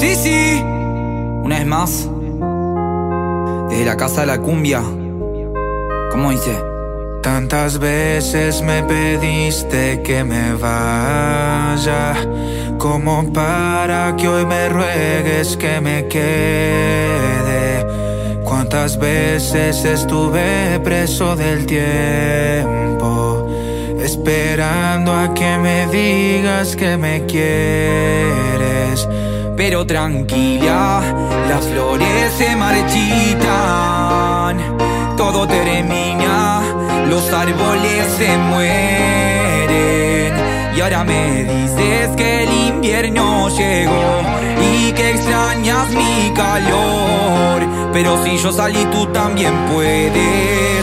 Sí, sí, una vez más, desde la casa de la cumbia. ¿Cómo dice? Tantas veces me pediste que me vaya, como para que hoy me ruegues que me quede. Cuántas veces estuve preso del tiempo, esperando a que me digas que me quieres. Pero tranquila, las flores se marchitan, todo termina, los árboles se mueren. Y ahora me dices que el invierno llegó y que extrañas mi calor. Pero si yo salí, tú también puedes.